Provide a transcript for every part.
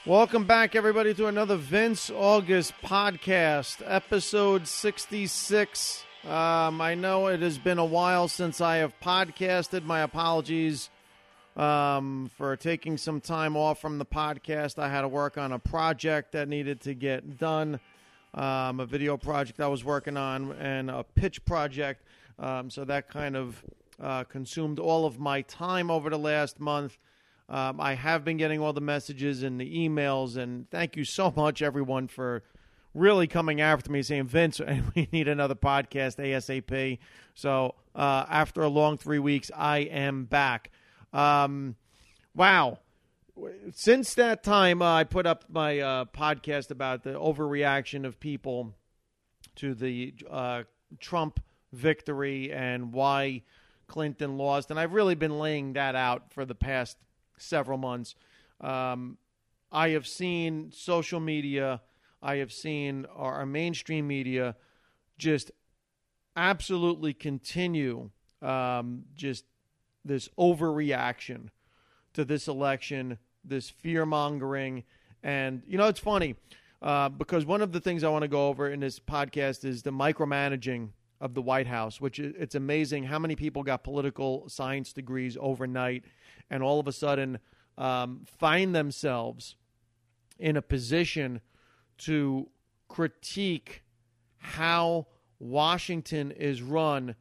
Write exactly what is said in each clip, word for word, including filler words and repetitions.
Welcome back, everybody, to another Vince August podcast, episode sixty-six. Um, I know it has been a while since I have podcasted. My apologies um, for taking some time off from the podcast. I had to work on a project that needed to get done, um, a video project I was working on, and a pitch project. Um, so that kind of uh, consumed all of my time over the last month. Um, I have been getting all the messages and the emails, and thank you so much, everyone, for really coming after me, saying, Vince, we need another podcast ASAP. So uh, after a long three weeks, I am back. Um, wow. Since that time, uh, I put up my uh, podcast about the overreaction of people to the uh, Trump victory and why Clinton lost, and I've really been laying that out for the past several months. Um, I have seen social media, I have seen our, our mainstream media just absolutely continue um, just this overreaction to this election, this fear-mongering. And, you know, it's funny uh, because one of the things I want to go over in this podcast is the micromanaging of the White House, which it's amazing how many people got political science degrees overnight and all of a sudden um, find themselves in a position to critique how Washington is run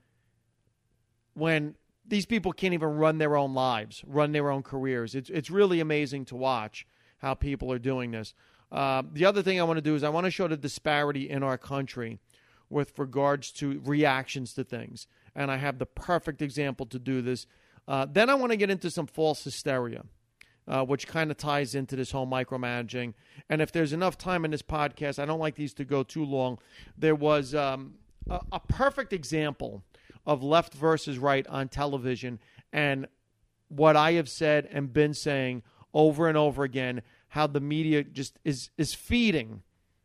when these people can't even run their own lives, run their own careers. It's it's really amazing to watch how people are doing this. Uh, the other thing I want to do is I want to show the disparity in our country with regards to reactions to things. And I have the perfect example to do this. Uh, then I want to get into some false hysteria, uh, which kind of ties into this whole micromanaging. And if there's enough time in this podcast, I don't like these to go too long. There was um, a, a perfect example of left versus right on television and what I have said and been saying over and over again, how the media just is is feeding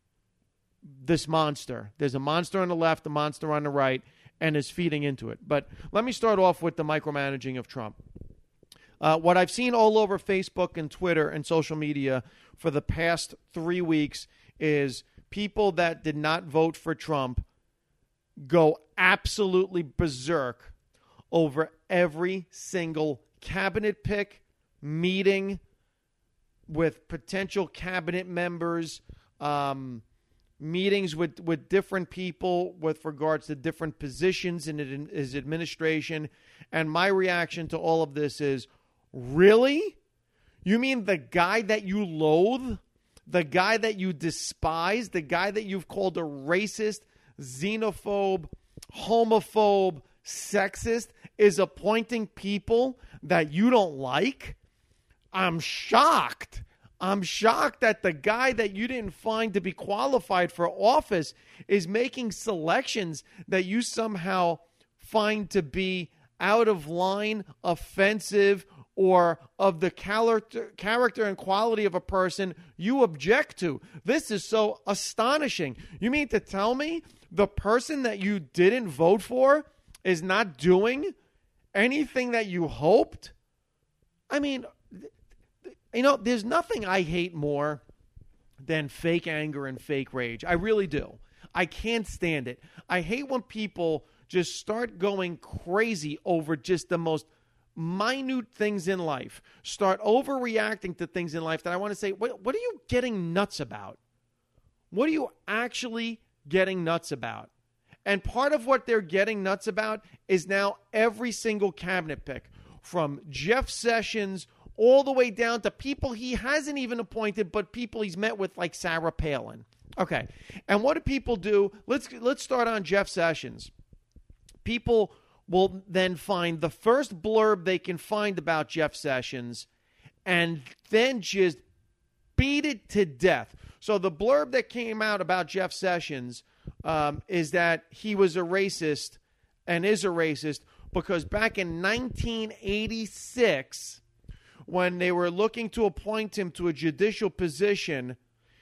this monster. There's a monster on the left, a monster on the right, and is feeding into it. But let me start off with the micromanaging of Trump. Uh, what I've seen all over Facebook and Twitter and social media for the past three weeks is people that did not vote for Trump go absolutely berserk over every single cabinet pick, meeting with potential cabinet members, um, meetings with, with different people with regards to different positions in his administration. And my reaction to all of this is, really? You mean the guy that you loathe, the guy that you despise, the guy that you've called a racist, xenophobe, homophobe, sexist is appointing people that you don't like? I'm shocked. I'm shocked that the guy that you didn't find to be qualified for office is making selections that you somehow find to be out of line, offensive, or of the character, character and quality of a person you object to. This is so astonishing. You mean to tell me the person that you didn't vote for is not doing anything that you hoped? I mean, you know, there's nothing I hate more than fake anger and fake rage. I really do. I can't stand it. I hate when people just start going crazy over just the most minute things in life, start overreacting to things in life that I want to say, what, what are you getting nuts about? What are you actually getting nuts about? And part of what they're getting nuts about is now every single cabinet pick, from Jeff Sessions all the way down to people he hasn't even appointed, but people he's met with, like Sarah Palin. Okay, and what do people do? Let's let's start on Jeff Sessions. People will then find the first blurb they can find about Jeff Sessions and then just beat it to death. So the blurb that came out about Jeff Sessions um, is that he was a racist and is a racist because back in nineteen eighty-six, when they were looking to appoint him to a judicial position,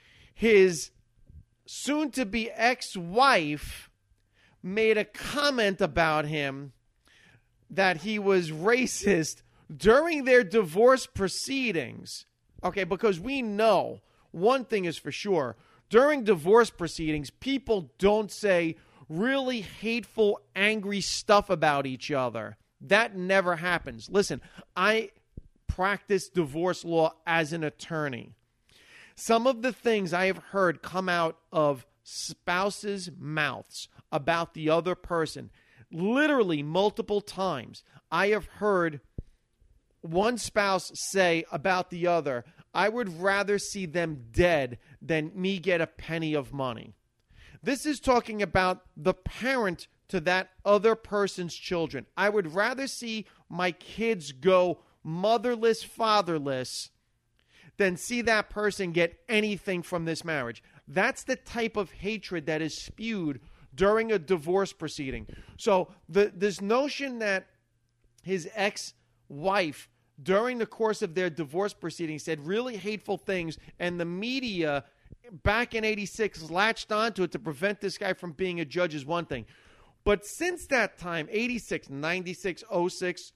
his soon-to-be ex-wife made a comment about him that he was racist during their divorce proceedings. Okay, because we know one thing is for sure. During divorce proceedings, people don't say really hateful, angry stuff about each other. That never happens. Listen, I practice divorce law as an attorney. Some of the things I have heard come out of spouses' mouths about the other person, literally multiple times, I have heard one spouse say about the other, I would rather see them dead than me get a penny of money. This is talking about the parent to that other person's children. I would rather see my kids go motherless, fatherless, than see that person get anything from this marriage. That's the type of hatred that is spewed during a divorce proceeding. So the, this notion that his ex-wife, during the course of their divorce proceedings, said really hateful things, and the media back in eighty-six latched onto it to prevent this guy from being a judge is one thing. But since that time, eighty-six, ninety-six, oh six,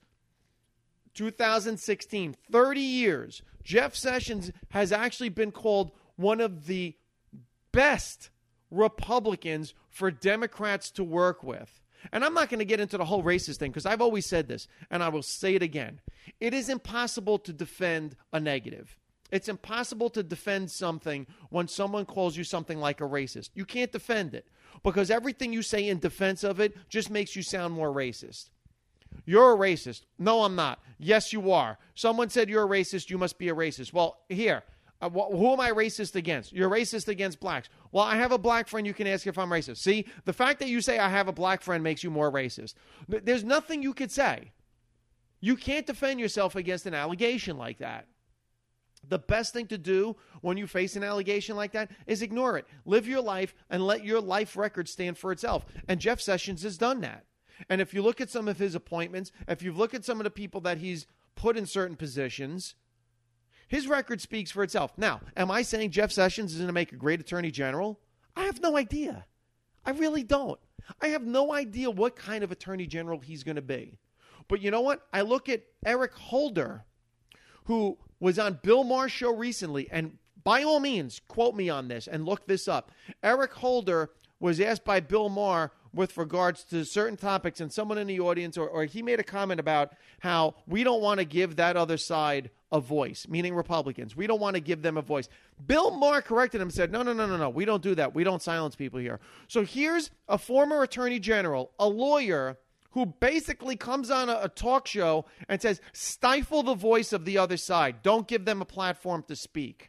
two thousand sixteen, thirty years, Jeff Sessions has actually been called one of the best Republicans for Democrats to work with. And I'm not going to get into the whole racist thing because I've always said this, and I will say it again. It is impossible to defend a negative. It's impossible to defend something when someone calls you something like a racist. You can't defend it because everything you say in defense of it just makes you sound more racist. You're a racist. No, I'm not. Yes, you are. Someone said you're a racist. You must be a racist. Well, here, uh, wh- who am I racist against? You're racist against blacks. Well, I have a black friend. You can ask if I'm racist. See, the fact that you say I have a black friend makes you more racist. There's nothing you could say. You can't defend yourself against an allegation like that. The best thing to do when you face an allegation like that is ignore it. Live your life and let your life record stand for itself. And Jeff Sessions has done that. And if you look at some of his appointments, if you look at some of the people that he's put in certain positions, his record speaks for itself. Now, am I saying Jeff Sessions is going to make a great attorney general? I have no idea. I really don't. I have no idea what kind of attorney general he's going to be. But you know what? I look at Eric Holder, who was on Bill Maher's show recently, and by all means, quote me on this and look this up. Eric Holder was asked by Bill Maher with regards to certain topics, and someone in the audience, or, or he made a comment about how we don't want to give that other side a voice, meaning Republicans. We don't want to give them a voice. Bill Maher corrected him and said, no, no, no, no, no, we don't do that. We don't silence people here. So here's a former attorney general, a lawyer, who basically comes on a, a talk show and says, stifle the voice of the other side. Don't give them a platform to speak.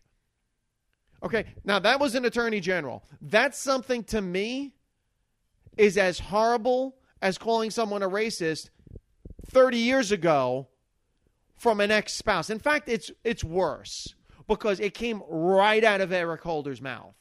Okay, now that was an attorney general. That's something to me is as horrible as calling someone a racist thirty years ago from an ex-spouse. In fact, it's it's worse because it came right out of Eric Holder's mouth.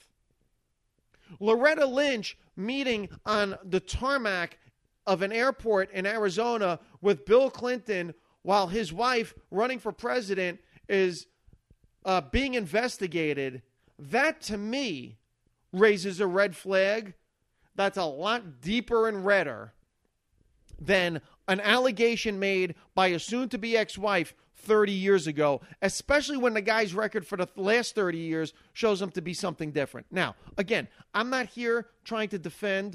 Loretta Lynch meeting on the tarmac of an airport in Arizona with Bill Clinton while his wife running for president is uh, being investigated. That, to me, raises a red flag that's a lot deeper and redder than an allegation made by a soon-to-be ex-wife thirty years ago, especially when the guy's record for the last thirty years shows him to be something different. Now, again, I'm not here trying to defend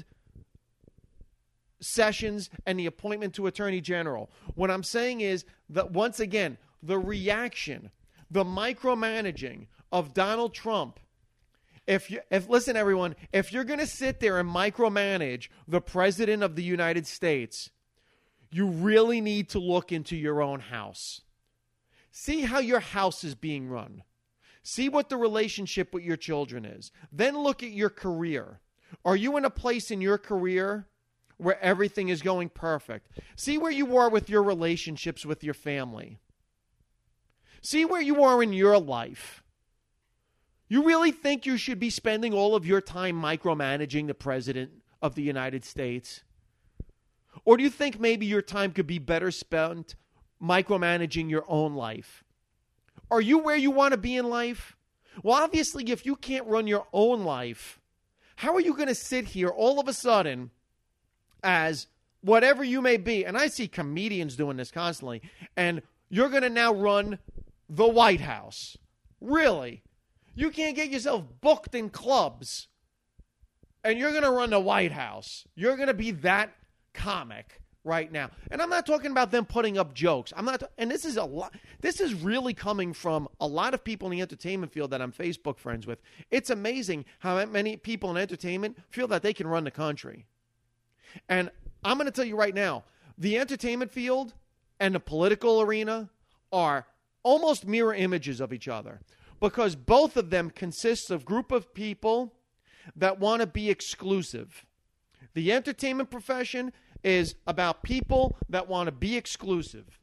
Sessions and the appointment to Attorney General. What I'm saying is that, once again, the reaction, the micromanaging of Donald Trump, if you, if listen, everyone, if you're going to sit there and micromanage the President of the United States, you really need to look into your own house. See how your house is being run. See what the relationship with your children is. Then look at your career. Are you in a place in your career where everything is going perfect? See where you are with your relationships with your family. See where you are in your life. You really think you should be spending all of your time micromanaging the President of the United States? Or do you think maybe your time could be better spent micromanaging your own life? Are you where you want to be in life? Well, obviously, if you can't run your own life, how are you going to sit here all of a sudden as whatever you may be? And I see comedians doing this constantly. And you're going to now run the White House. Really? You can't get yourself booked in clubs, and you're going to run the White House. You're going to be that comic right now. And I'm not talking about them putting up jokes. I'm not, and this is a lot. This is really coming from a lot of people in the entertainment field that I'm Facebook friends with. It's amazing how many people in entertainment feel that they can run the country. And I'm going to tell you right now, the entertainment field and the political arena are almost mirror images of each other, because both of them consist of a group of people that want to be exclusive. The entertainment profession is about people that want to be exclusive.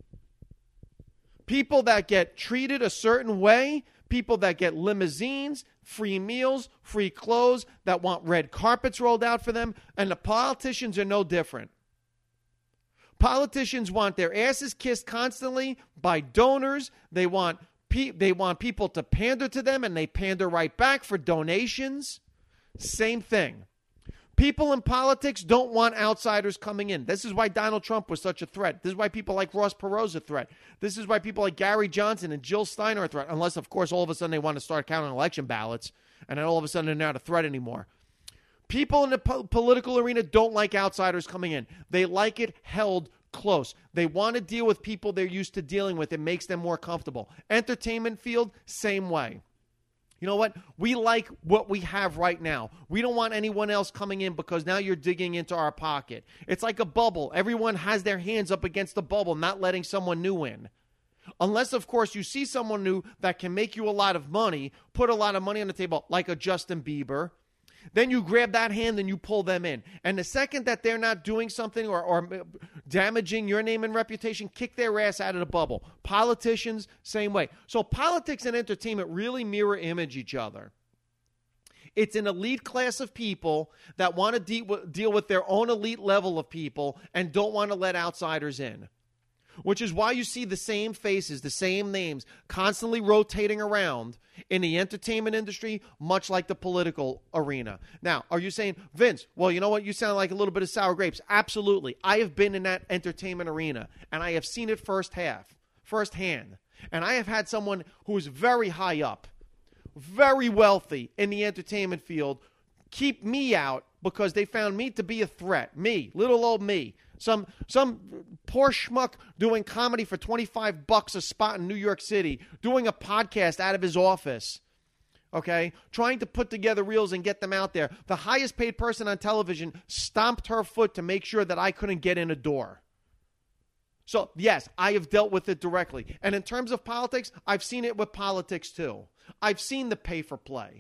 People that get treated a certain way, people that get limousines, free meals, free clothes, that want red carpets rolled out for them, and the politicians are no different. Politicians want their asses kissed constantly by donors. They want pe- they want people to pander to them, and they pander right back for donations. Same thing. People in politics don't want outsiders coming in. This is why Donald Trump was such a threat. This is why people like Ross Perot's a threat. This is why people like Gary Johnson and Jill Stein are a threat, unless, of course, all of a sudden they want to start counting election ballots, and then all of a sudden they're not a threat anymore. People in the po- political arena don't like outsiders coming in. They like it held close. They want to deal with people they're used to dealing with. It makes them more comfortable. Entertainment field, same way. You know what? We like what we have right now. We don't want anyone else coming in, because now you're digging into our pocket. It's like a bubble. Everyone has their hands up against the bubble, not letting someone new in. Unless, of course, you see someone new that can make you a lot of money, put a lot of money on the table, like a Justin Bieber. Then you grab that hand and you pull them in. And the second that they're not doing something or, or damaging your name and reputation, kick their ass out of the bubble. Politicians, same way. So politics and entertainment really mirror image each other. It's an elite class of people that want to de- deal with their own elite level of people and don't want to let outsiders in. Which is why you see the same faces, the same names constantly rotating around in the entertainment industry, much like the political arena. Now, are you saying, Vince, well, you know what? You sound like a little bit of sour grapes. Absolutely. I have been in that entertainment arena, and I have seen it first half, firsthand. And I have had someone who is very high up, very wealthy in the entertainment field, keep me out because they found me to be a threat. Me, little old me. Some some poor schmuck doing comedy for twenty-five bucks a spot in New York City, doing a podcast out of his office, okay, trying to put together reels and get them out there. The highest paid person on television stomped her foot to make sure that I couldn't get in a door. So, yes, I have dealt with it directly. And in terms of politics, I've seen it with politics too. I've seen the pay for play.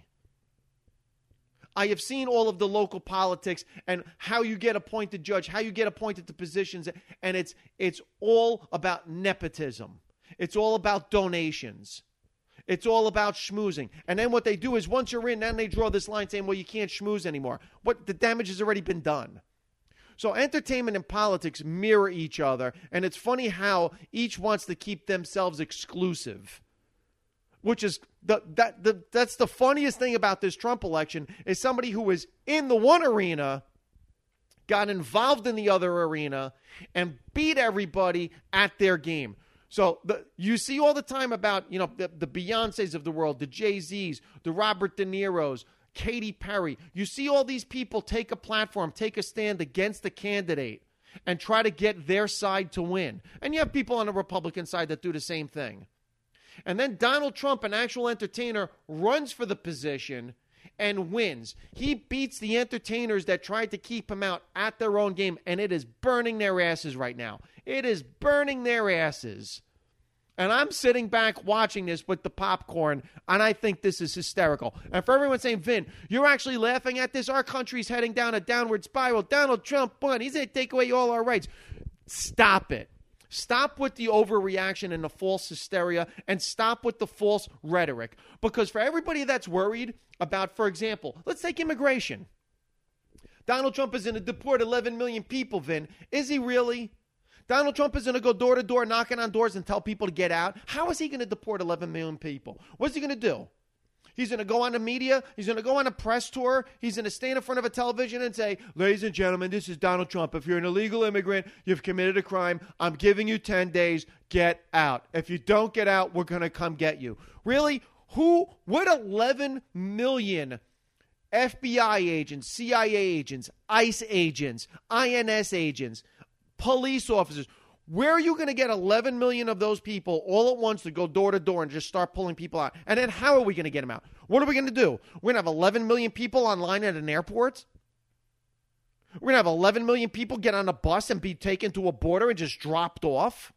I have seen all of the local politics and how you get appointed judge, how you get appointed to positions, and it's it's all about nepotism. It's all about donations. It's all about schmoozing. And then what they do is once you're in, then they draw this line saying, well, you can't schmooze anymore. What the damage has already been done. So entertainment and politics mirror each other, and it's funny how each wants to keep themselves exclusive. Which is the that the that's the funniest thing about this Trump election is somebody who was in the one arena got involved in the other arena and beat everybody at their game. So the, you see all the time about, you know, the, the Beyoncés of the world, the Jay-Z's, the Robert De Niro's, Katy Perry. You see all these people take a platform, take a stand against the candidate and try to get their side to win. And you have people on the Republican side that do the same thing. And then Donald Trump, an actual entertainer, runs for the position and wins. He beats the entertainers that tried to keep him out at their own game, and it is burning their asses right now. It is burning their asses. And I'm sitting back watching this with the popcorn, and I think this is hysterical. And for everyone saying, Vin, you're actually laughing at this? Our country's heading down a downward spiral. Donald Trump won. He's going to take away all our rights. Stop it. Stop with the overreaction and the false hysteria, and stop with the false rhetoric. Because for everybody that's worried about, for example, let's take immigration. Donald Trump is going to deport eleven million people, Vin. Is he really? Donald Trump is going to go door to door, knocking on doors and tell people to get out. How is he going to deport eleven million people? What's he going to do? He's going to go on the media. He's going to go on a press tour. He's going to stand in front of a television and say, ladies and gentlemen, this is Donald Trump. If you're an illegal immigrant, you've committed a crime. I'm giving you ten days. Get out. If you don't get out, we're going to come get you. Really? Who, what eleven million F B I agents, C I A agents, ICE agents, I N S agents, police officers, where are you going to get eleven million of those people all at once to go door to door and just start pulling people out? And then how are we going to get them out? What are we going to do? We're going to have eleven million people online at an airport? We're going to have eleven million people get on a bus and be taken to a border and just dropped off?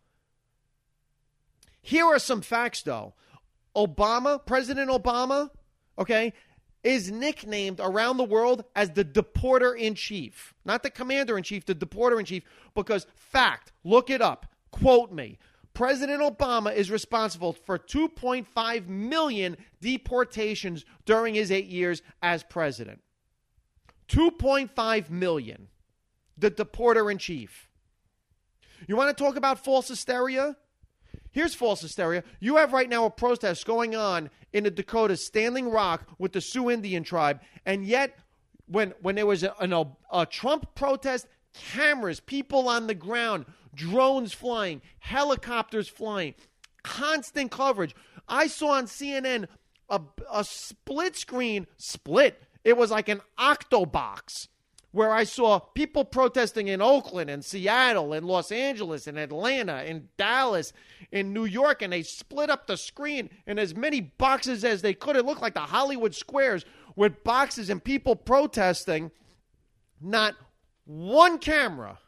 Here are some facts, though. Obama, President Obama, okay, is nicknamed around the world as the deporter-in-chief. Not the commander-in-chief, the deporter-in-chief, because, fact, look it up, quote me, President Obama is responsible for two point five million deportations during his eight years as president. two point five million, the deporter-in-chief. You want to talk about false hysteria? Here's false hysteria. You have right now a protest going on in the Dakotas, Standing Rock, with the Sioux Indian tribe, and yet when when there was a, an, a Trump protest, cameras, people on the ground, drones flying, helicopters flying, constant coverage. I saw on C N N a, a split screen, split, it was like an octobox, where I saw people protesting in Oakland and Seattle and Los Angeles and Atlanta and Dallas and New York, and they split up the screen in as many boxes as they could. It looked like the Hollywood squares with boxes and people protesting. Not one camera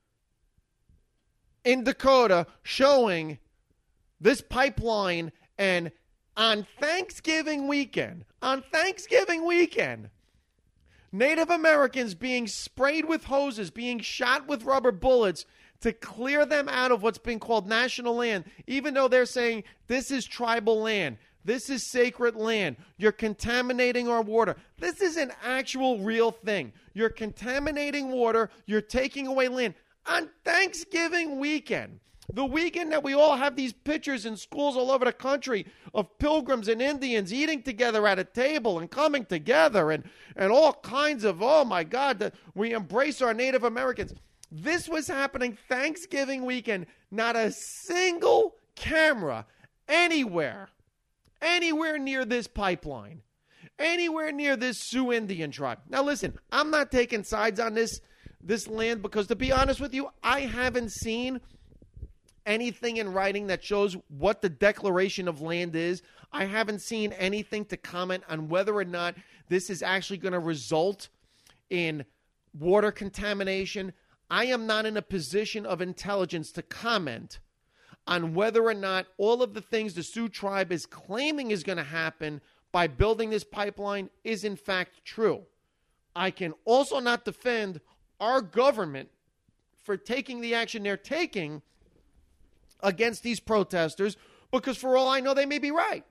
in Dakota showing this pipeline. And on Thanksgiving weekend, on Thanksgiving weekend, Native Americans being sprayed with hoses, being shot with rubber bullets to clear them out of what's been called national land, even though they're saying this is tribal land, this is sacred land, you're contaminating our water. This is an actual real thing. You're contaminating water, you're taking away land on Thanksgiving weekend. The weekend that we all have these pictures in schools all over the country of pilgrims and Indians eating together at a table and coming together and, and all kinds of, oh my God, that we embrace our Native Americans. This was happening Thanksgiving weekend. Not a single camera anywhere, anywhere near this pipeline, anywhere near this Sioux Indian tribe. Now listen, I'm not taking sides on this, this land because, to be honest with you, I haven't seen anything in writing that shows what the declaration of land is. I haven't seen anything to comment on whether or not this is actually going to result in water contamination. I am not in a position of intelligence to comment on whether or not all of the things the Sioux tribe is claiming is going to happen by building this pipeline is in fact true. I can also not defend our government for taking the action they're taking against these protesters, because for all I know, they may be right.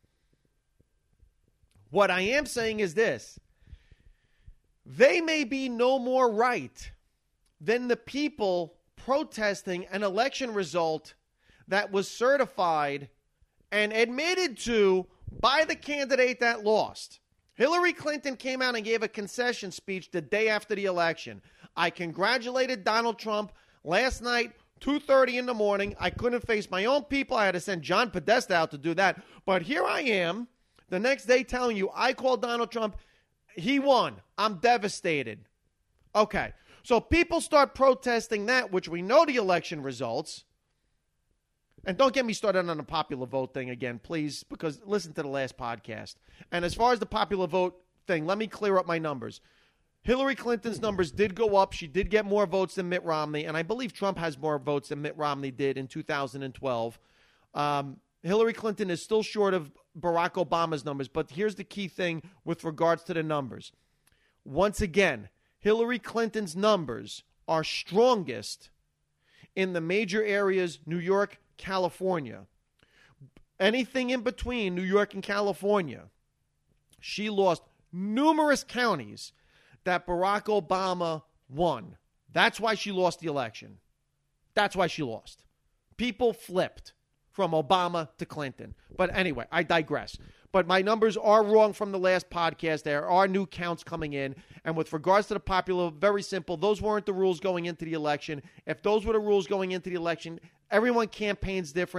What I am saying is this: they may be no more right than the people protesting an election result that was certified and admitted to by the candidate that lost. Hillary Clinton came out and gave a concession speech the day after the election. I congratulated Donald Trump last night, two thirty in the morning. I couldn't face my own people. I had to send John Podesta out to do that. But here I am the next day telling you I called Donald Trump. He won. I'm devastated. Okay. So people start protesting that, which we know the election results. And don't get me started on the popular vote thing again, please, because listen to the last podcast. And as far as the popular vote thing, let me clear up my numbers. Hillary Clinton's numbers did go up. She did get more votes than Mitt Romney, and I believe Trump has more votes than Mitt Romney did in two thousand twelve. Um, Hillary Clinton is still short of Barack Obama's numbers, but here's the key thing with regards to the numbers. Once again, Hillary Clinton's numbers are strongest in the major areas, New York, California. Anything in between New York and California, she lost numerous counties that Barack Obama won. That's why she lost the election. That's why she lost. People flipped from Obama to Clinton. But anyway, I digress. But my numbers are wrong from the last podcast. There are new counts coming in. And with regards to the popular, very simple. Those weren't the rules going into the election. If those were the rules going into the election, everyone campaigns different.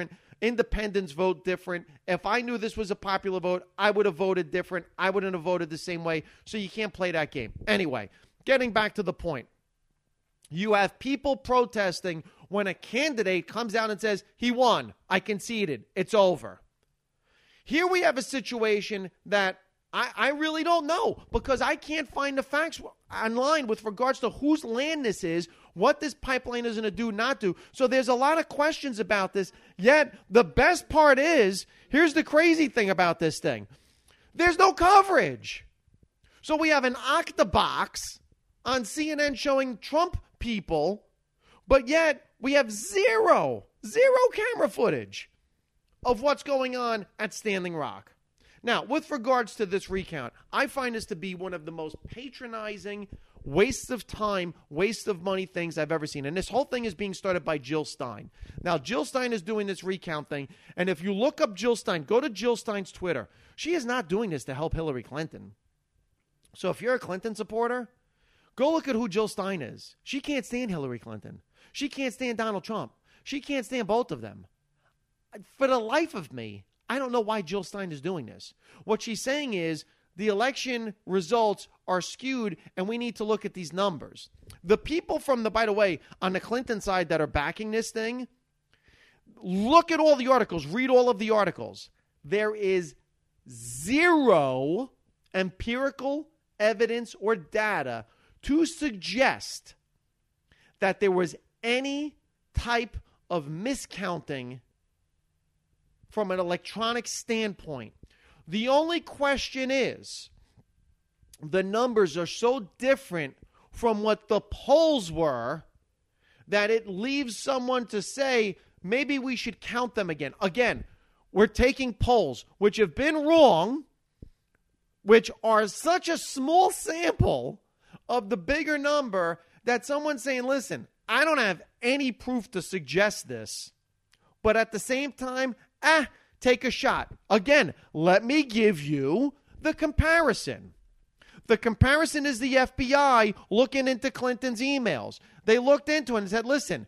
Independents vote different. If I knew this was a popular vote, I would have voted different. I wouldn't have voted the same way. So you can't play that game. Anyway, getting back to the point. You have people protesting when a candidate comes out and says, he won, I conceded, it's over. Here we have a situation that I, I really don't know because I can't find the facts online with regards to whose land this is, what this pipeline is going to do, not do. So there's a lot of questions about this. Yet the best part is, here's the crazy thing about this thing. There's no coverage. So we have an octabox on C N N showing Trump people, but yet we have zero, zero camera footage of what's going on at Standing Rock. Now, with regards to this recount, I find this to be one of the most patronizing, wastes of time, waste of money things I've ever seen. And this whole thing is being started by Jill Stein. Now, Jill Stein is doing this recount thing. And if you look up Jill Stein, go to Jill Stein's Twitter. She is not doing this to help Hillary Clinton. So if you're a Clinton supporter, go look at who Jill Stein is. She can't stand Hillary Clinton. She can't stand Donald Trump. She can't stand both of them. For the life of me, I don't know why Jill Stein is doing this. What she's saying is the election results are skewed and we need to look at these numbers. The people from the, by the way, on the Clinton side that are backing this thing, look at all the articles, read all of the articles. There is zero empirical evidence or data to suggest that there was any type of miscounting from an electronic standpoint. The only question is, the numbers are so different from what the polls were that it leaves someone to say, maybe we should count them again. Again, we're taking polls, which have been wrong, which are such a small sample of the bigger number that someone's saying, listen, I don't have any proof to suggest this, but at the same time, ah, take a shot. Again, let me give you the comparison. The comparison is the F B I looking into Clinton's emails. They looked into it and said, listen,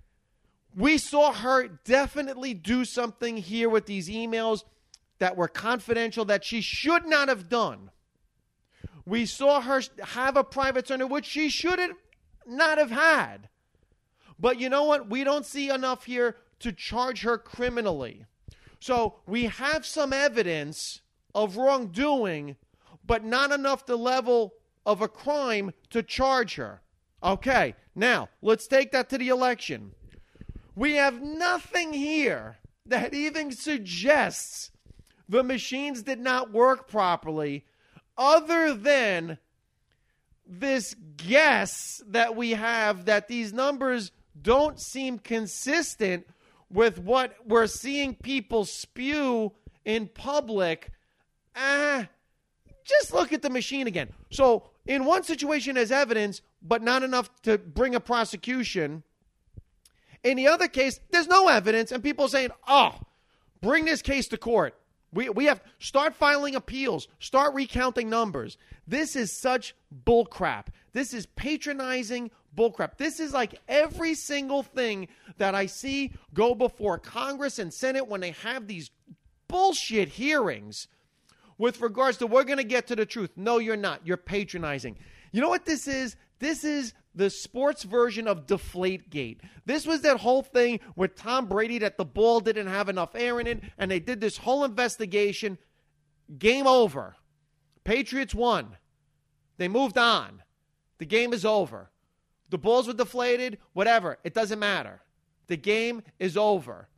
we saw her definitely do something here with these emails that were confidential that she should not have done. We saw her have a private attorney, which she should not have had. But you know what? We don't see enough here to charge her criminally. So we have some evidence of wrongdoing, but not enough to level of a crime to charge her. Okay, now let's take that to the election. We have nothing here that even suggests the machines did not work properly other than this guess that we have that these numbers don't seem consistent with what we're seeing people spew in public. Ah, just look at the machine again. So in one situation there's evidence, but not enough to bring a prosecution. In the other case, there's no evidence, and people are saying, oh, bring this case to court. We we have start filing appeals, start recounting numbers. This is such bullcrap. This is patronizing bullcrap. This is like every single thing that I see go before Congress and Senate when they have these bullshit hearings with regards to we're going to get to the truth. No, you're not. You're patronizing. You know what this is? This is the sports version of Deflategate. This was that whole thing with Tom Brady that the ball didn't have enough air in it, and they did this whole investigation. Game over. Patriots won. They moved on. The game is over. The balls were deflated, whatever. It doesn't matter. The game is over.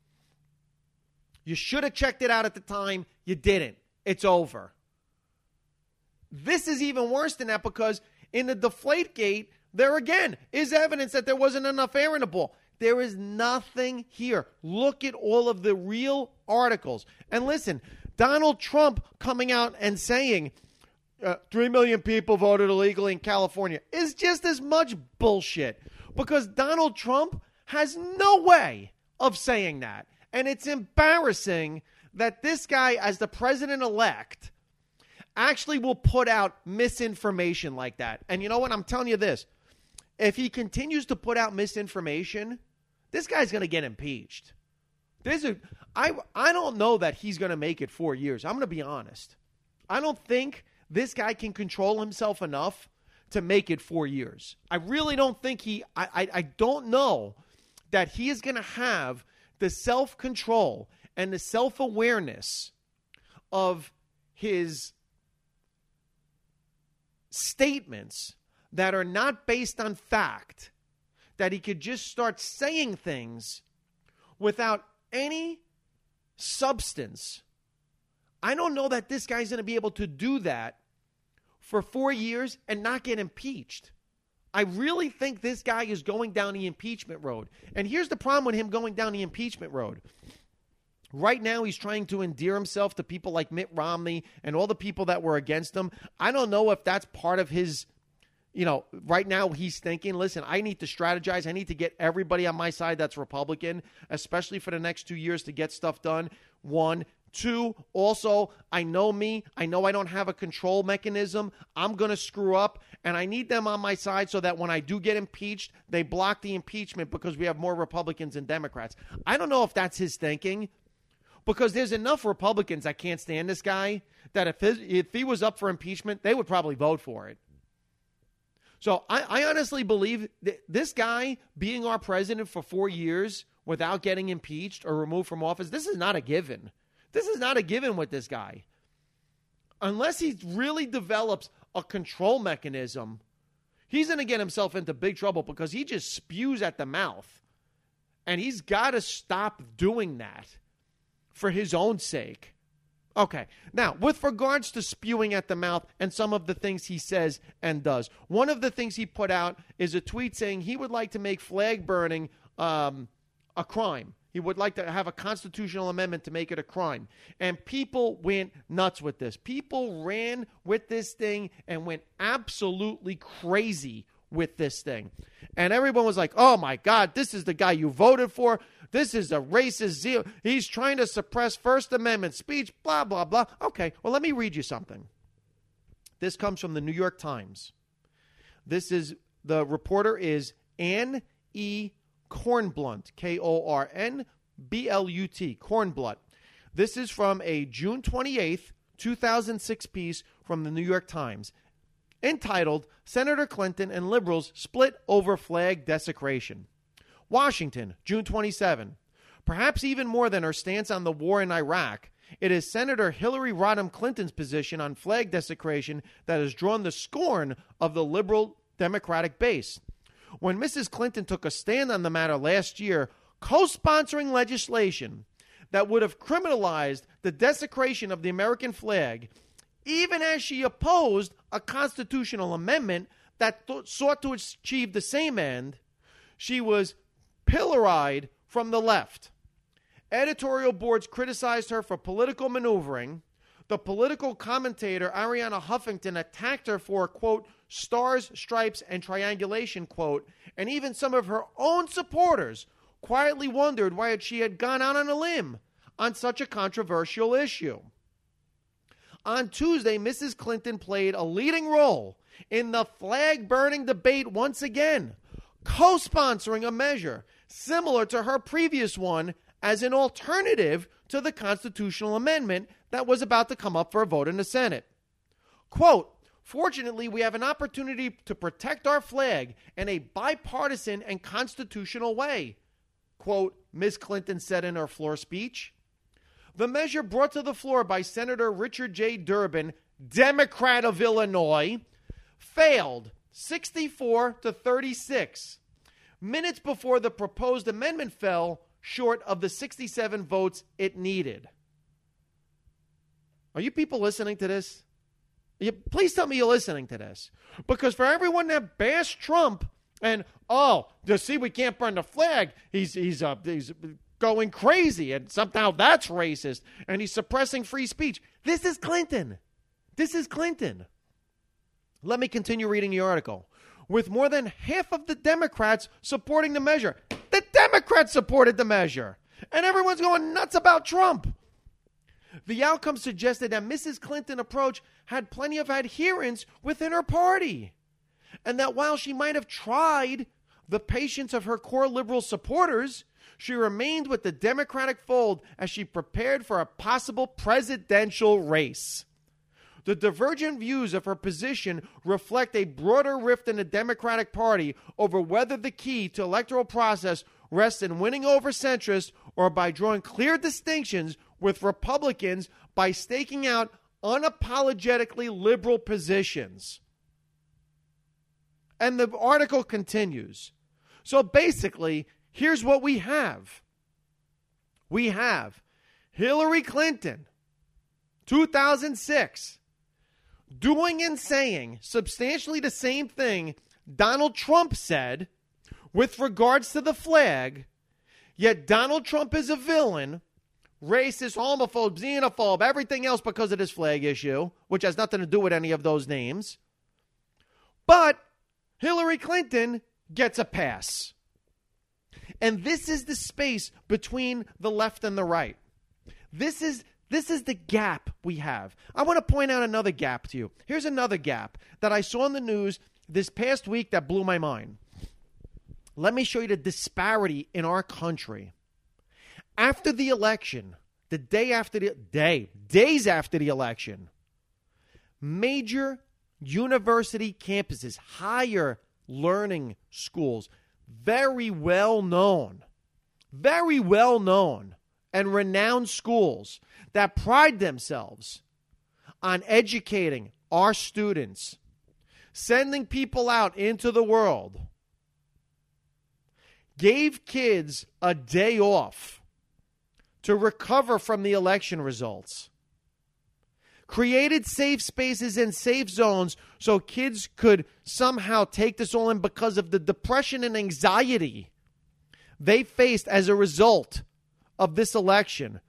You should have checked it out at the time. You didn't. It's over. This is even worse than that because in the Deflategate, there again is evidence that there wasn't enough air in the ball. There is nothing here. Look at all of the real articles. And listen, Donald Trump coming out and saying uh, three million people voted illegally in California is just as much bullshit because Donald Trump has no way of saying that. And it's embarrassing that this guy, as the president-elect, actually will put out misinformation like that. And you know what? I'm telling you this. If he continues to put out misinformation, this guy's going to get impeached. There's a, I, I don't know that he's going to make it four years. I'm going to be honest. I don't think this guy can control himself enough to make it four years. I really don't think he, I, I, I don't know that he is going to have the self-control and the self-awareness of his statements that are not based on fact, that he could just start saying things without any substance. I don't know that this guy's going to be able to do that for four years and not get impeached. I really think this guy is going down the impeachment road. And here's the problem with him going down the impeachment road. Right now, he's trying to endear himself to people like Mitt Romney and all the people that were against him. I don't know if that's part of his, you know, right now he's thinking, listen, I need to strategize. I need to get everybody on my side that's Republican, especially for the next two years to get stuff done. One. Two, also, I know me. I know I don't have a control mechanism. I'm going to screw up, and I need them on my side so that when I do get impeached, they block the impeachment because we have more Republicans than Democrats. I don't know if that's his thinking, because there's enough Republicans that can't stand this guy that if, his, if he was up for impeachment, they would probably vote for it. So I, I honestly believe that this guy being our president for four years without getting impeached or removed from office, this is not a given. This is not a given with this guy. Unless he really develops a control mechanism, he's going to get himself into big trouble because he just spews at the mouth. And he's got to stop doing that for his own sake. Okay, now, with regards to spewing at the mouth and some of the things he says and does, one of the things he put out is a tweet saying he would like to make flag burning um, a crime. He would like to have a constitutional amendment to make it a crime. And people went nuts with this. People ran with this thing and went absolutely crazy with this thing. And everyone was like, oh, my God, this is the guy you voted for. This is a racist zeal. He's trying to suppress First Amendment speech, blah, blah, blah. Okay, well, let me read you something. This comes from the New York Times. This is, the reporter is Ann E. Kornbluth, K O R N B L U T, Kornbluth. This is from a June twenty-eighth, two thousand six piece from the New York Times entitled, Senator Clinton and Liberals Split Over Flag Desecration. Washington, June twenty-seventh. Perhaps even more than her stance on the war in Iraq, it is Senator Hillary Rodham Clinton's position on flag desecration that has drawn the scorn of the liberal Democratic base. When Missus Clinton took a stand on the matter last year, co-sponsoring legislation that would have criminalized the desecration of the American flag, even as she opposed a constitutional amendment that th- sought to achieve the same end, she was pilloried from the left. Editorial boards criticized her for political maneuvering. The political commentator Arianna Huffington attacked her for, quote, stars, stripes, and triangulation, quote, and even some of her own supporters quietly wondered why she had gone out on a limb on such a controversial issue. On Tuesday, Missus Clinton played a leading role in the flag-burning debate once again, co-sponsoring a measure similar to her previous one as an alternative to the constitutional amendment that was about to come up for a vote in the Senate. Quote, fortunately, we have an opportunity to protect our flag in a bipartisan and constitutional way, quote, Miz Clinton said in her floor speech. The measure brought to the floor by Senator Richard J. Durbin, Democrat of Illinois, failed sixty-four to thirty-six, minutes before the proposed amendment fell short of the sixty-seven votes it needed. Are you people listening to this? You, please tell me you're listening to this. Because for everyone that bashed Trump and, oh, to see we can't burn the flag, he's he's uh, he's going crazy and somehow that's racist and he's suppressing free speech. This is Clinton. This is Clinton. Let me continue reading the article. With more than half of the Democrats supporting the measure. The Democrats supported the measure. And everyone's going nuts about Trump. The outcome suggested that Missus Clinton's approach had plenty of adherents within her party. And that while she might have tried the patience of her core liberal supporters, she remained with the Democratic fold as she prepared for a possible presidential race. The divergent views of her position reflect a broader rift in the Democratic Party over whether the key to electoral process rests in winning over centrists or by drawing clear distinctions with Republicans by staking out unapologetically liberal positions. And the article continues. So basically, here's what we have. We have Hillary Clinton, two thousand six, doing and saying substantially the same thing Donald Trump said with regards to the flag, yet Donald Trump is a villain, racist, homophobe, xenophobe, everything else because of this flag issue, which has nothing to do with any of those names. But Hillary Clinton gets a pass. And this is the space between the left and the right. This is This is the gap we have. I want to point out another gap to you. Here's another gap that I saw in the news this past week that blew my mind. Let me show you the disparity in our country. After the election, the day after the day, days after the election, major university campuses, higher learning schools, very well known, very well known and renowned schools that pride themselves on educating our students, sending people out into the world, gave kids a day off to recover from the election results, created safe spaces and safe zones so kids could somehow take this all in because of the depression and anxiety they faced as a result of this election.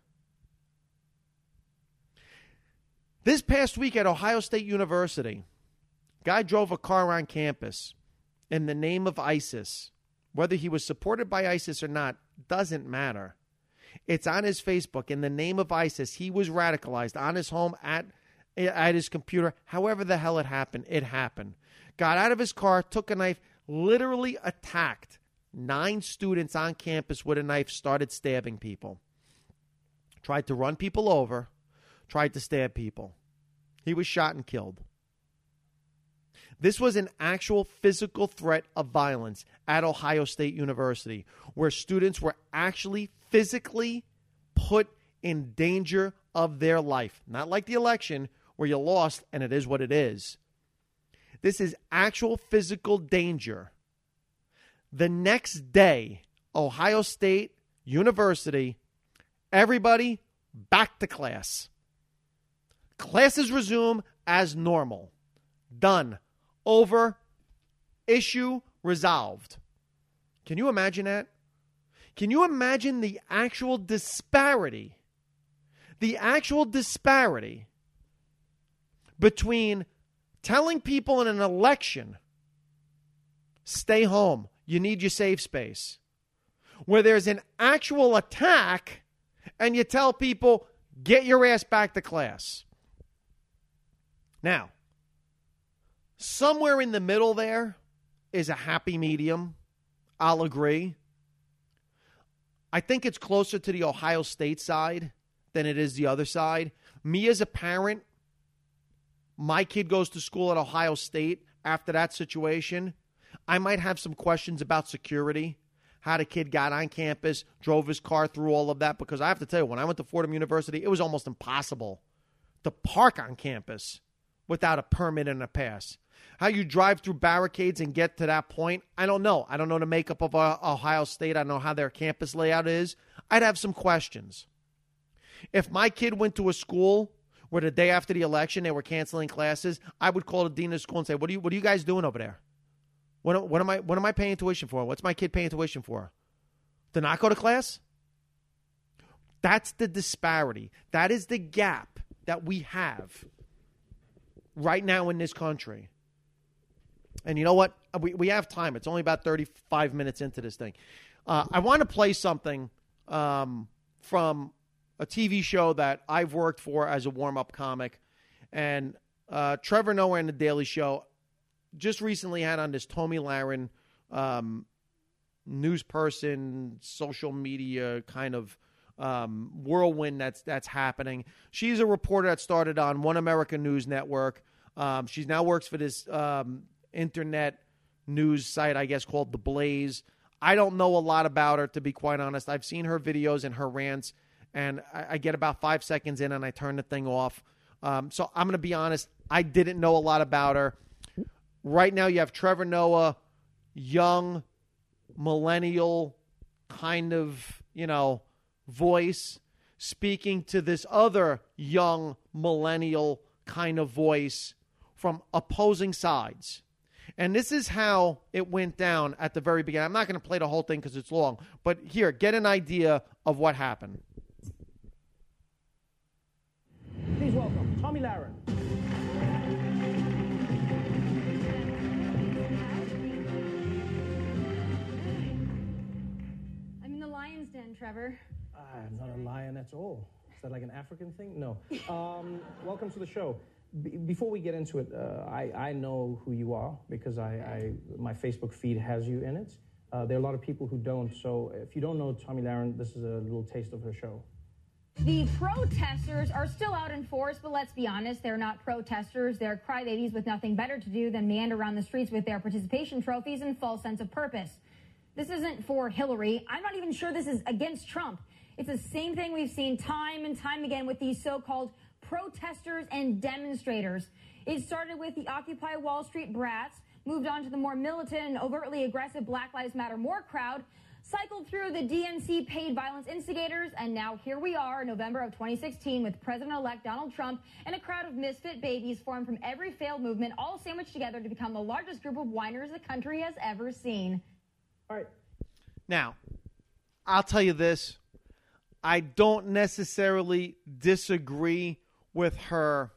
This past week at Ohio State University, guy drove a car on campus in the name of ISIS. Whether he was supported by ISIS or not doesn't matter. It's on his Facebook. In the name of ISIS, he was radicalized on his home, at, at his computer. However the hell it happened, it happened. Got out of his car, took a knife, literally attacked nine students on campus with a knife, started stabbing people. Tried to run people over, tried to stab people. He was shot and killed. This was an actual physical threat of violence at Ohio State University, where students were actually physically put in danger of their life. Not like the election where you lost and it is what it is. This is actual physical danger. The next day, Ohio State University, everybody back to class. Classes resume as normal. Done. Over. Issue resolved. Can you imagine that? Can you imagine the actual disparity, the actual disparity between telling people in an election, stay home, you need your safe space, where there's an actual attack and you tell people, get your ass back to class. Now, somewhere in the middle there is a happy medium. I'll agree. I think it's closer to the Ohio State side than it is the other side. Me as a parent, my kid goes to school at Ohio State. After that situation, I might have some questions about security, how the kid got on campus, drove his car through all of that, because I have to tell you, when I went to Fordham University, it was almost impossible to park on campus without a permit and a pass. How you drive through barricades and get to that point, I don't know. I don't know the makeup of uh, Ohio State. I don't know how their campus layout is. I'd have some questions. If my kid went to a school where the day after the election they were canceling classes, I would call the dean of the school and say, "What are you? What are you guys doing over there? What, what am I? What am I paying tuition for? What's my kid paying tuition for? To not go to class?" That's the disparity. That is the gap that we have right now in this country. And you know what? We we have time. It's only about thirty-five minutes into this thing. Uh, I want to play something um, from a T V show that I've worked for as a warm-up comic. And uh, Trevor Noah and The Daily Show just recently had on this Tomi Lahren um, news person, social media kind of um, whirlwind that's that's happening. She's a reporter that started on One America News Network. Um, she now works for this um, internet news site, I guess, called The Blaze. I don't know a lot about her, to be quite honest. I've seen her videos and her rants, and I, I get about five seconds in and I turn the thing off. Um, so I'm going to be honest, I didn't know a lot about her. Right now you have Trevor Noah, young, millennial kind of, you know, voice speaking to this other young millennial kind of voice from opposing sides. And this is how it went down at the very beginning. I'm not going to play the whole thing because it's long, but here, get an idea of what happened. Please welcome Tomi Lahren. I'm in the lion's den, Trevor. I'm not a lion at all. Is that like an African thing? No. Um, welcome to the show. Be- before we get into it, uh, I, I know who you are because I, I my Facebook feed has you in it. Uh, there are a lot of people who don't. So if you don't know Tomi Lahren, this is a little taste of her show. The protesters are still out in force, but let's be honest, they're not protesters. They're crybabies with nothing better to do than meander around the streets with their participation trophies and false sense of purpose. This isn't for Hillary. I'm not even sure this is against Trump. It's the same thing we've seen time and time again with these so-called protesters and demonstrators. It started with the Occupy Wall Street brats, moved on to the more militant and overtly aggressive Black Lives Matter More crowd, cycled through the D N C paid violence instigators, and now here we are in November of twenty sixteen with President-elect Donald Trump and a crowd of misfit babies formed from every failed movement, all sandwiched together to become the largest group of whiners the country has ever seen. All right. Now, I'll tell you this. I don't necessarily disagree with her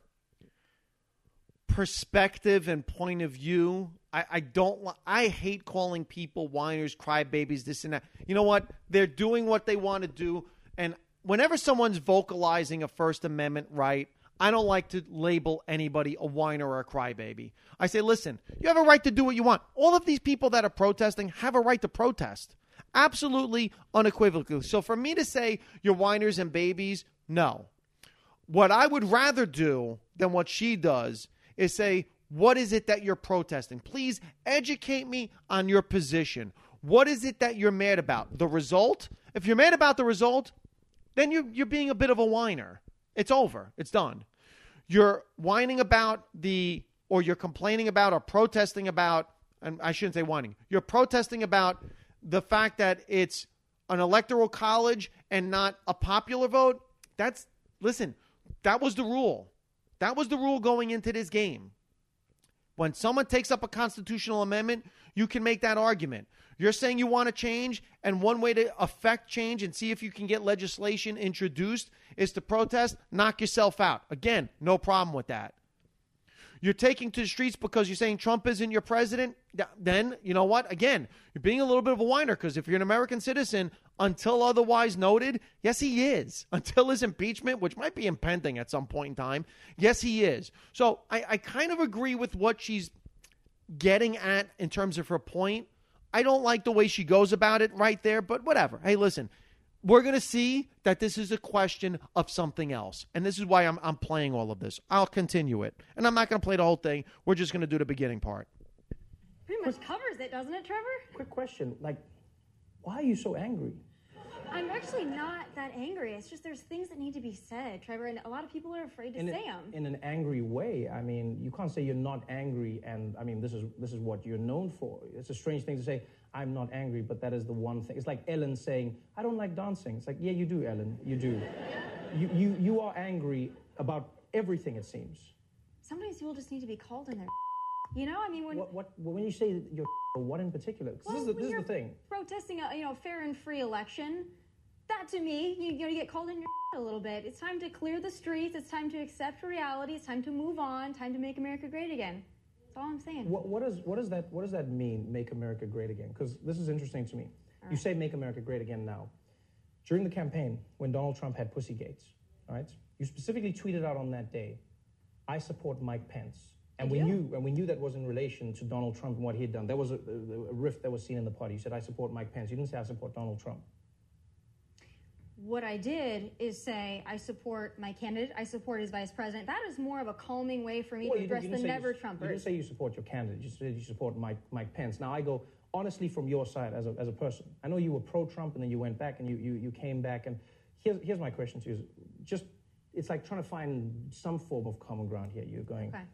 perspective and point of view. I, I don't. I hate calling people whiners, crybabies, this and that. You know what? They're doing what they want to do. And whenever someone's vocalizing a First Amendment right, I don't like to label anybody a whiner or a crybaby. I say, listen, you have a right to do what you want. All of these people that are protesting have a right to protest. Absolutely, unequivocally. So for me to say you're whiners and babies, no. What I would rather do than what she does is say, what is it that you're protesting? Please educate me on your position. What is it that you're mad about? The result? If you're mad about the result, then you're, you're being a bit of a whiner. It's over. It's done. You're whining about the, or you're complaining about or protesting about, and I shouldn't say whining. You're protesting about the fact that it's an electoral college and not a popular vote. That's, listen, that was the rule. That was the rule going into this game. When someone takes up a constitutional amendment, you can make that argument. You're saying you want to change, and one way to affect change and see if you can get legislation introduced is to protest, knock yourself out. Again, no problem with that. You're taking to the streets because you're saying Trump isn't your president, then, you know what? Again, you're being a little bit of a whiner because if you're an American citizen, until otherwise noted, yes, he is. Until his impeachment, which might be impending at some point in time, yes, he is. So I, I kind of agree with what she's getting at in terms of her point. I don't like the way she goes about it right there, but whatever. Hey, listen, we're going to see that this is a question of something else. And this is why I'm, I'm playing all of this. I'll continue it. And I'm not going to play the whole thing. We're just going to do the beginning part. Pretty much covers it, doesn't it, Trevor? Quick question. Like, why are you so angry? I'm actually not that angry. It's just there's things that need to be said, Trevor, and a lot of people are afraid to in say a, them. In an angry way. I mean, you can't say you're not angry, and I mean, this is this is what you're known for. It's a strange thing to say, I'm not angry, but that is the one thing. It's like Ellen saying, I don't like dancing. It's like, yeah, you do, Ellen. You do. you, you, you are angry about everything, it seems. Sometimes people just need to be called in their You know, I mean, when... What, what, when you say you're what in particular? 'Cause Well, this is the, when this is you're the thing. protesting a, you know, fair and free election, that to me, you, you know, you get called in your a little bit. It's time to clear the streets. It's time to accept reality. It's time to move on. Time to make America great again. That's all I'm saying. What, what, is, what, does that, what does that mean, make America great again? Because this is interesting to me. All you right. say make America great again now. During the campaign, when Donald Trump had Pussygates, all right, you specifically tweeted out on that day, I support Mike Pence. And we knew, and we knew that was in relation to Donald Trump and what he had done. There was a, a, a rift that was seen in the party. You said, I support Mike Pence. You didn't say, I support Donald Trump. What I did is say, I support my candidate, I support his vice president. That is more of a calming way for me well, to address the never-Trumpers. You didn't say you support your candidate, you said you support Mike, Mike Pence. Now I go, honestly, from your side as a, as a person. I know you were pro-Trump and then you went back and you, you, you came back. And here's, here's my question to you. Just, it's like trying to find some form of common ground here. You're going, okay.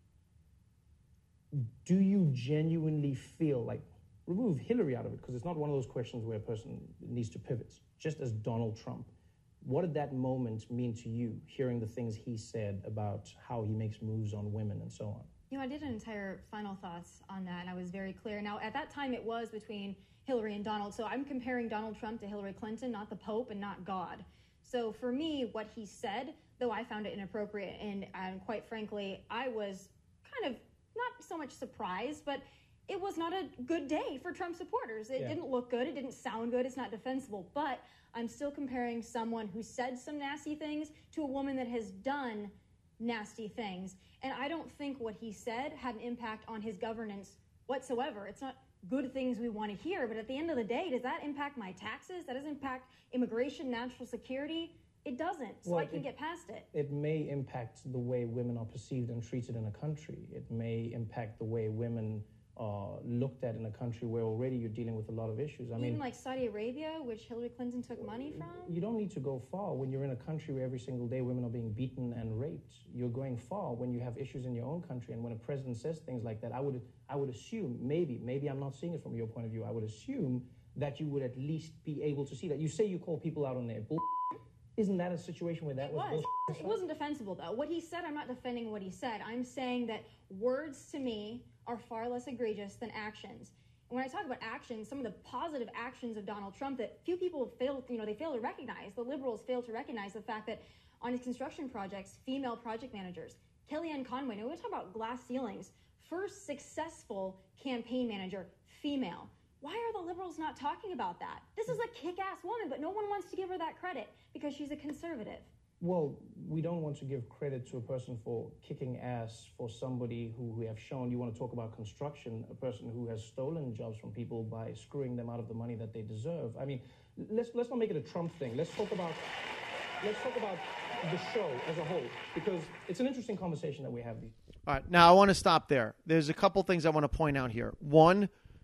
Do you genuinely feel like, remove Hillary out of it, because it's not one of those questions where a person needs to pivot. Just as Donald Trump, what did that moment mean to you, hearing the things he said about how he makes moves on women and so on? You know, I did an entire final thoughts on that, and I was very clear. Now, at that time, it was between Hillary and Donald, so I'm comparing Donald Trump to Hillary Clinton, not the Pope and not God. So for me, what he said, though I found it inappropriate, and, and quite frankly, I was kind of not so much surprised, but it was not a good day for Trump supporters. It yeah. didn't look good. It didn't sound good. It's not defensible. But I'm still comparing someone who said some nasty things to a woman that has done nasty things. And I don't think what he said had an impact on his governance whatsoever. It's not good things we want to hear. But at the end of the day, does that impact my taxes? That doesn't impact immigration, national security? It doesn't, so well, I can it, get past it. It may impact the way women are perceived and treated in a country. It may impact the way women Uh, looked at in a country where already you're dealing with a lot of issues. I Even mean, like Saudi Arabia, which Hillary Clinton took money from? You don't need to go far when you're in a country where every single day women are being beaten and raped. You're going far when you have issues in your own country, and when a president says things like that, I would, I would assume, maybe, maybe I'm not seeing it from your point of view, I would assume that you would at least be able to see that. You say you call people out on their bull. Isn't that a situation where that it was? was? It wasn't defensible, though. What he said, I'm not defending what he said. I'm saying that words to me are far less egregious than actions. And when I talk about actions, some of the positive actions of Donald Trump that few people fail, you know, they fail to recognize. The liberals fail to recognize the fact that on his construction projects, female project managers, Kellyanne Conway, now we talk about glass ceilings, first successful campaign manager, female. Why are the liberals not talking about that? This is a kick-ass woman, but no one wants to give her that credit because she's a conservative. Well, we don't want to give credit to a person for kicking ass for somebody who we have shown. You want to talk about construction, a person who has stolen jobs from people by screwing them out of the money that they deserve. I mean, let's let's not make it a Trump thing. Let's talk about let's talk about the show as a whole, because it's an interesting conversation that we have. All right, now I want to stop there. There's a couple things I want to point out here. One,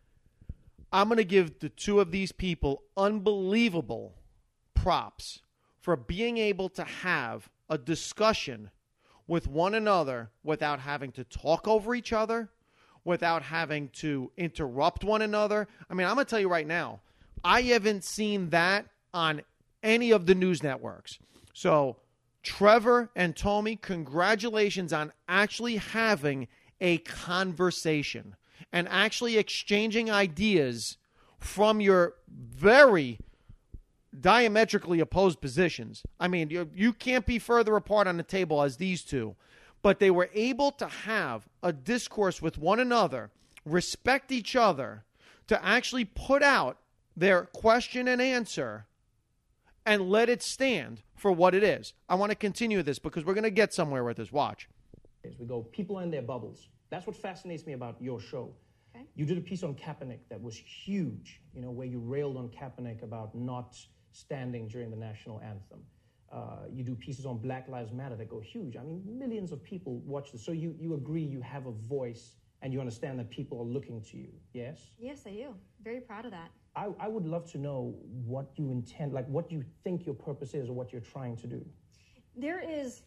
I'm going to give the two of these people unbelievable props for being able to have a discussion with one another without having to talk over each other, without having to interrupt one another. I mean, I'm going to tell you right now, I haven't seen that on any of the news networks. So, Trevor and Tommy, congratulations on actually having a conversation and actually exchanging ideas from your very diametrically opposed positions. I mean, you, you can't be further apart on the table as these two, but they were able to have a discourse with one another, respect each other, to actually put out their question and answer and let it stand for what it is. I want to continue this because we're going to get somewhere with this. Watch. As we go, people are in their bubbles. That's what fascinates me about your show. Okay. You did a piece on Kaepernick that was huge, you know, where you railed on Kaepernick about not standing during the national anthem. Uh, you do pieces on Black Lives Matter that go huge. I mean, millions of people watch this. So you, you agree you have a voice and you understand that people are looking to you, yes? Yes, I do. Very proud of that. I, I would love to know what you intend, like what you think your purpose is or what you're trying to do. There is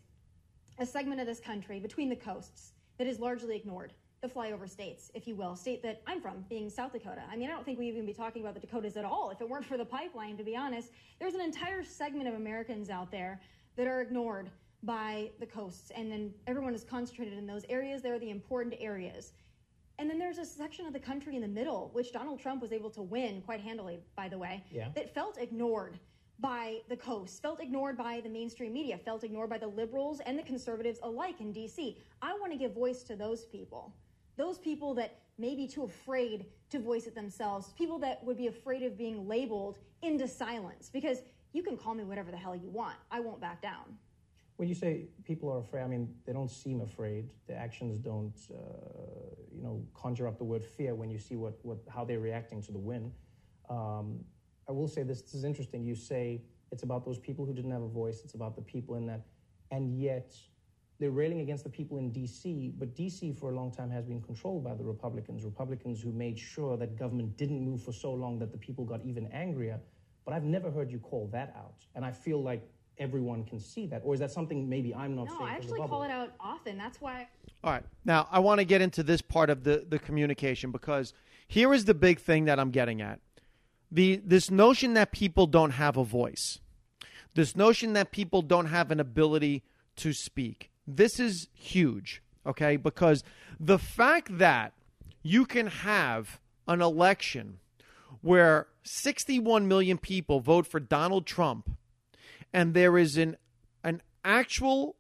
a segment of this country between the coasts that is largely ignored. The flyover states, if you will, state that I'm from, being South Dakota. I mean, I don't think we'd even be talking about the Dakotas at all if it weren't for the pipeline, to be honest. There's an entire segment of Americans out there that are ignored by the coasts, and then everyone is concentrated in those areas. They're the important areas. And then there's a section of the country in the middle, which Donald Trump was able to win quite handily, by the way, yeah. that felt ignored by the coast, felt ignored by the mainstream media, felt ignored by the liberals and the conservatives alike in D C. I want to give voice to those people. Those people that may be too afraid to voice it themselves, people that would be afraid of being labeled into silence, because you can call me whatever the hell you want. I won't back down. When you say people are afraid, I mean, they don't seem afraid. Their actions don't, uh, you know, conjure up the word fear when you see what, what how they're reacting to the win. Um, I will say this, this is interesting. You say it's about those people who didn't have a voice. It's about the people in that. And yet they're railing against the people in D C, but D C for a long time has been controlled by the Republicans, Republicans who made sure that government didn't move for so long that the people got even angrier. But I've never heard you call that out. And I feel like everyone can see that. Or is that something maybe I'm not no, saying? No, I actually call it out often. That's why. All right. Now, I want to get into this part of the, the communication, because here is the big thing that I'm getting at. The This notion that people don't have a voice. This notion that people don't have an ability to speak. This is huge, okay? Because the fact that you can have an election where sixty-one million people vote for Donald Trump, and there is an an actual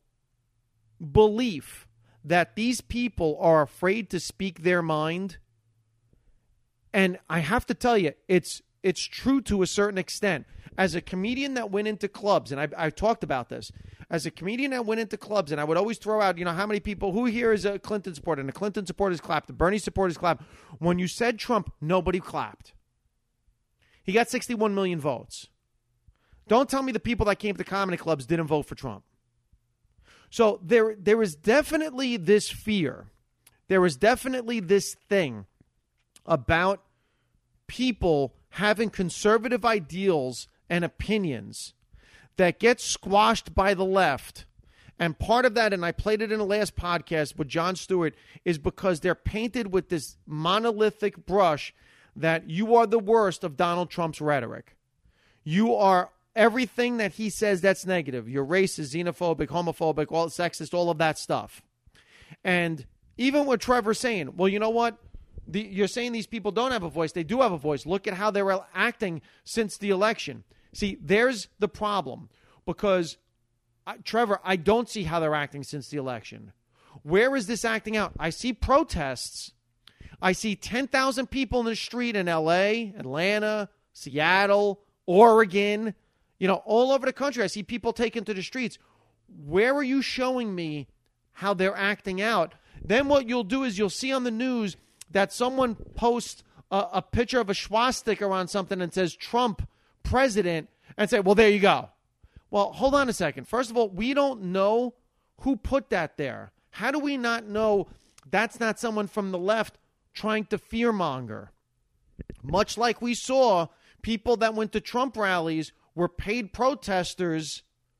belief that these people are afraid to speak their mind. And I have to tell you, it's it's true to a certain extent. As a comedian that went into clubs, and I, I talked about this, as a comedian that went into clubs, and I would always throw out, you know, how many people, who here is a Clinton supporter? And the Clinton supporters clapped, the Bernie supporters clapped. When you said Trump, nobody clapped. He got sixty-one million votes. Don't tell me the people that came to comedy clubs didn't vote for Trump. So there, there is definitely this fear. There is definitely this thing about people having conservative ideals and opinions that get squashed by the left. And part of that, and I played it in the last podcast with Jon Stewart, is because they're painted with this monolithic brush that you are the worst of Donald Trump's rhetoric. You are everything that he says that's negative. You're racist, xenophobic, homophobic, all sexist, all of that stuff. And even what Trevor's saying, well, you know what? The, you're saying these people don't have a voice. They do have a voice. Look at how they're acting since the election. See, there's the problem. Because, I, Trevor, I don't see how they're acting since the election. Where is this acting out? I see protests. I see ten thousand people in the street in L A, Atlanta, Seattle, Oregon, you know, all over the country. I see people taken to the streets. Where are you showing me how they're acting out? Then what you'll do is you'll see on the news that someone posts a, a picture of a swastika on something and says Trump president, and say, well, there you go. Well, hold on a second. First of all, we don't know who put that there. How do we not know that's not someone from the left trying to fearmonger? Much like we saw people that went to Trump rallies were paid protesters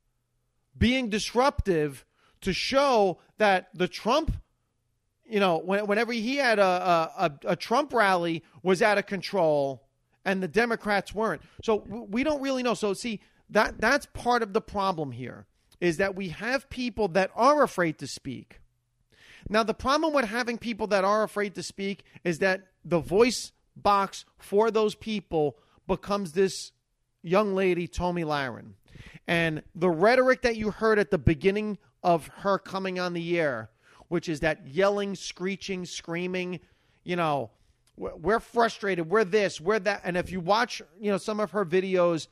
being disruptive to show that the Trump, you know, when, whenever he had a, a, a Trump rally was out of control and the Democrats weren't. So we don't really know. So see, that that's part of the problem here, is that we have people that are afraid to speak. Now, the problem with having people that are afraid to speak is that the voice box for those people becomes this young lady, Tomi Lahren. And the rhetoric that you heard at the beginning of her coming on the air, which is that yelling, screeching, screaming, you know, we're frustrated, we're this, we're that. And if you watch, you know, some of her videos,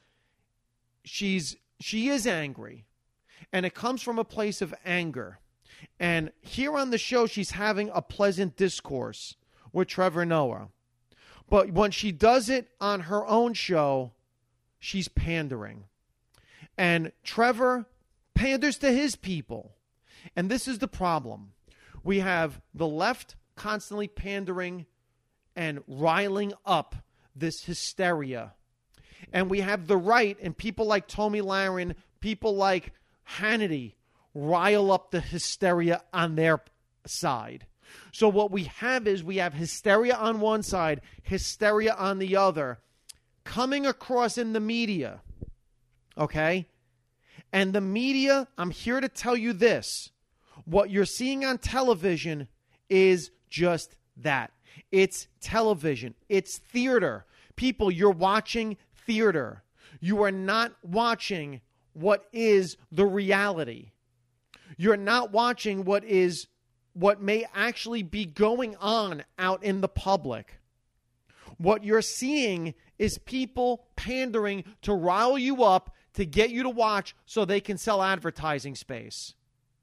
she's she is angry. And it comes from a place of anger. And here on the show, she's having a pleasant discourse with Trevor Noah. But when she does it on her own show, she's pandering. And Trevor panders to his people. And this is the problem. We have the left constantly pandering and riling up this hysteria. And we have the right and people like Tomi Lahren, people like Hannity, rile up the hysteria on their side. So what we have is we have hysteria on one side, hysteria on the other, coming across in the media. Okay? And the media, I'm here to tell you this. What you're seeing on television is just that. It's television. It's theater. People, you're watching theater. You are not watching what is the reality. You're not watching what is what may actually be going on out in the public. What you're seeing is people pandering to rile you up, to get you to watch so they can sell advertising space.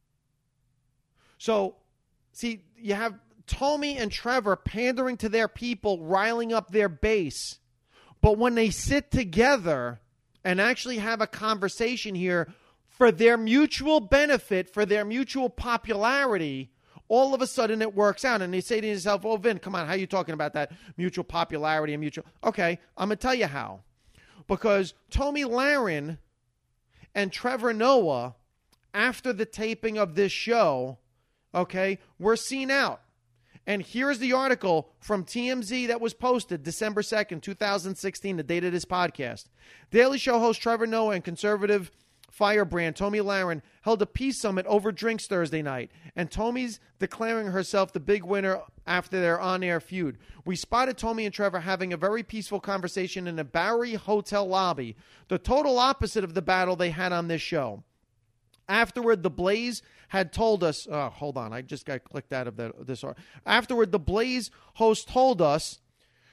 So, see, you have Tommy and Trevor pandering to their people, riling up their base. But when they sit together and actually have a conversation here for their mutual benefit, for their mutual popularity, all of a sudden it works out. And they say to yourself, oh, Vin, come on, how are you talking about that mutual popularity and mutual? Okay, I'm going to tell you how. Because Tomi Lahren and Trevor Noah, after the taping of this show, okay, were seen out. And here's the article from T M Z that was posted December second, twenty sixteen, the date of this podcast. Daily Show host Trevor Noah and conservative firebrand Tomi Lahren held a peace summit over drinks Thursday night, and Tomi's declaring herself the big winner after their on-air feud. We spotted Tomi and Trevor having a very peaceful conversation in a Bowery hotel lobby, the total opposite of the battle they had on this show. Afterward, The Blaze had told us, oh, hold on, I just got clicked out of the, this. Afterward, The Blaze host told us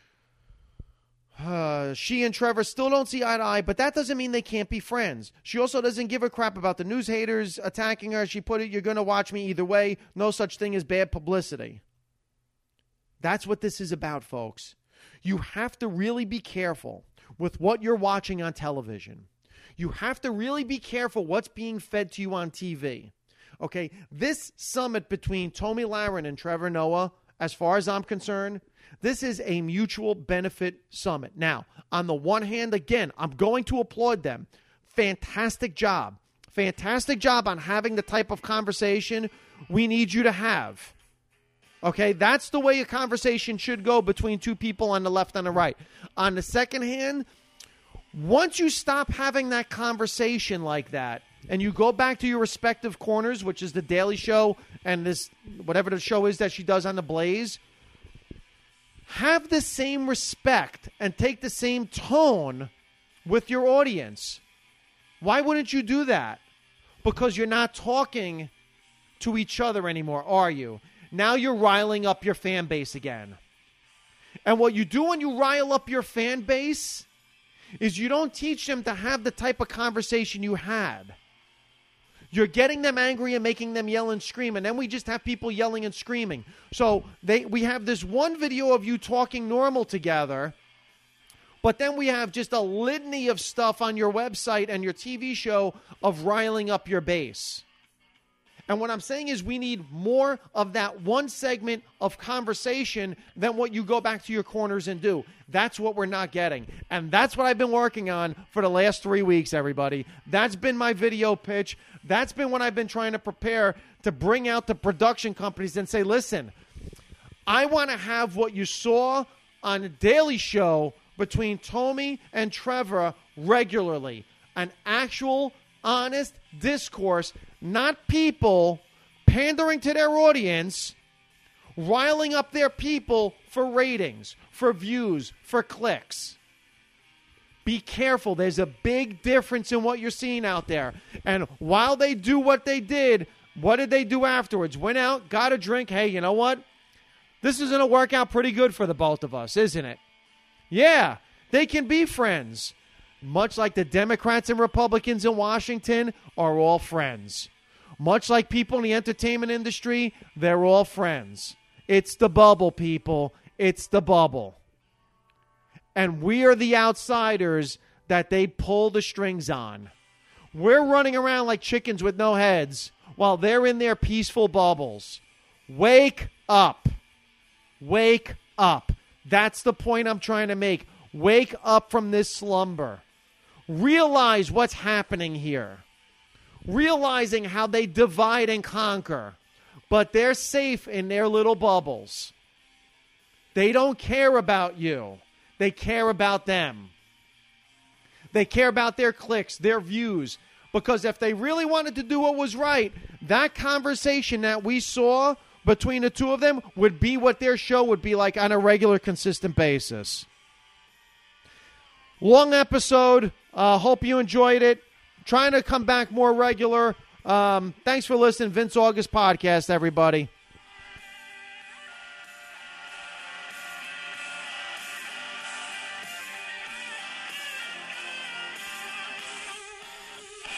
uh, she and Trevor still don't see eye to eye, but that doesn't mean they can't be friends. She also doesn't give a crap about the news haters attacking her. She put it, you're going to watch me either way. No such thing as bad publicity. That's what this is about, folks. You have to really be careful with what you're watching on television. You have to really be careful what's being fed to you on T V. Okay, this summit between Tomi Lahren and Trevor Noah, as far as I'm concerned, this is a mutual benefit summit. Now, on the one hand, again, I'm going to applaud them. Fantastic job. Fantastic job on having the type of conversation we need you to have. Okay, that's the way a conversation should go between two people on the left and the right. On the second hand, once you stop having that conversation like that and you go back to your respective corners, which is the Daily Show and this whatever the show is that she does on The Blaze, have the same respect and take the same tone with your audience. Why wouldn't you do that? Because you're not talking to each other anymore, are you? Now you're riling up your fan base again. And what you do when you rile up your fan base is you don't teach them to have the type of conversation you had. You're getting them angry and making them yell and scream, and then we just have people yelling and screaming. So they we have this one video of you talking normal together, but then we have just a litany of stuff on your website and your T V show of riling up your base. And what I'm saying is we need more of that one segment of conversation than what you go back to your corners and do. That's what we're not getting. And that's what I've been working on for the last three weeks, everybody. That's been my video pitch. That's been what I've been trying to prepare to bring out the production companies and say, listen, I want to have what you saw on the Daily Show between Tomi and Trevor regularly. An actual, honest discourse, not people pandering to their audience, riling up their people for ratings, for views, for clicks. Be careful. There's a big difference in what you're seeing out there. And while they do what they did, what did they do afterwards? Went out, got a drink. Hey, you know what? This is going to work out pretty good for the both of us, isn't it? Yeah, they can be friends. Much like the Democrats and Republicans in Washington are all friends. Much like people in the entertainment industry, they're all friends. It's the bubble, people. It's the bubble. And we are the outsiders that they pull the strings on. We're running around like chickens with no heads while they're in their peaceful bubbles. Wake up. Wake up. That's the point I'm trying to make. Wake up from this slumber. Realize what's happening here. Realizing how they divide and conquer. But they're safe in their little bubbles. They don't care about you. They care about them. They care about their clicks, their views. Because if they really wanted to do what was right, that conversation that we saw between the two of them would be what their show would be like on a regular, consistent basis. Long episode. Uh, hope you enjoyed it. Trying to come back more regular. Um, thanks for listening. Vince August Podcast, everybody.